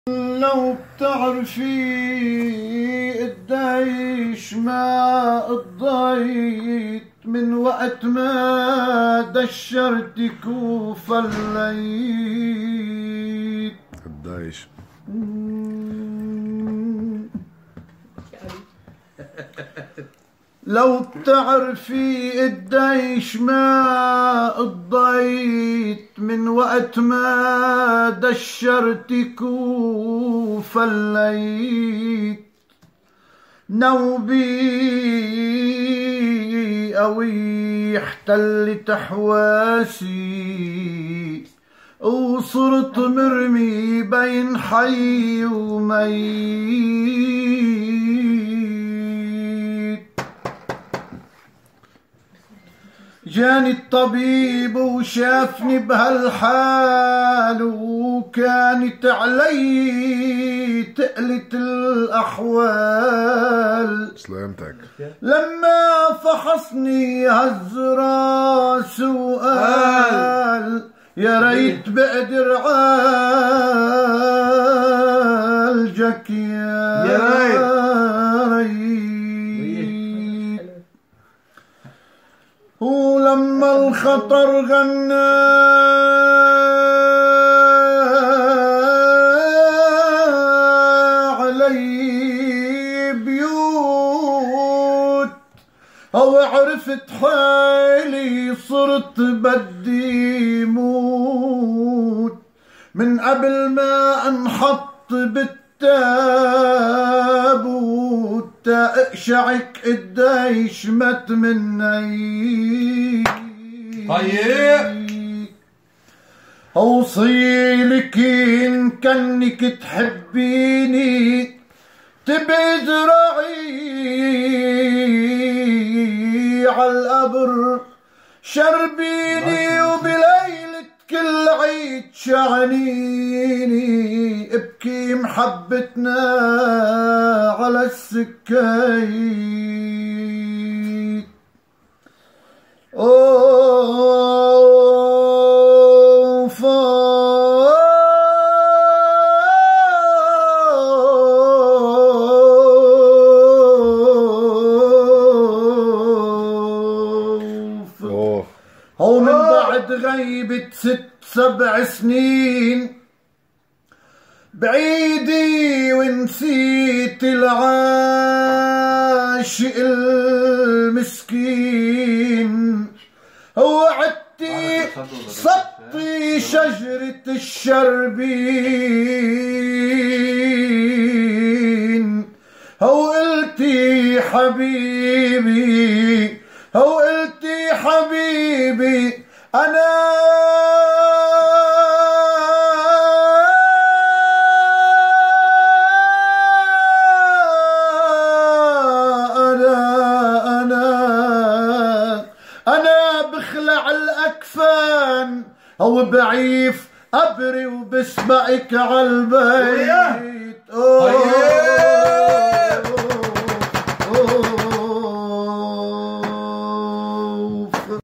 لو بتعرفي قديش ما قضيت من وقت ما دشرتك وفليت قديش لو بتعرفي قديش ما قضيت من وقت ما دشرتك وفليت نوبي قوي احتلت حواسي وصرت مرمي بين حي وميت. جاني الطبيب وشافني بهالحال وكانت علي تقلت الأحوال. سلامتك. لما فحصني هز راس وقال يا ريت بقدر عالجك يا ريت. ولما الخطر غنى علي بيوت او عرفت حالي صرت بدي موت من قبل ما انحط بالتابوت اقشعك قديش مت مني. اوصيلك ان كنك تحبيني تبي زرعي عالقبر شربيني وبليلة كل عيد شعنيني ابكي محبتنا على السكايت. هو من بعد غيبة 6-7 سنين بعيدي ونسيت العاشق المسكين. وعدتي سطي شجرة الشربين وقلتي حبيبي وقلتي حبيبي أنا بخلع الأكفان أو بعيف أبري وبسبقك عالبيت.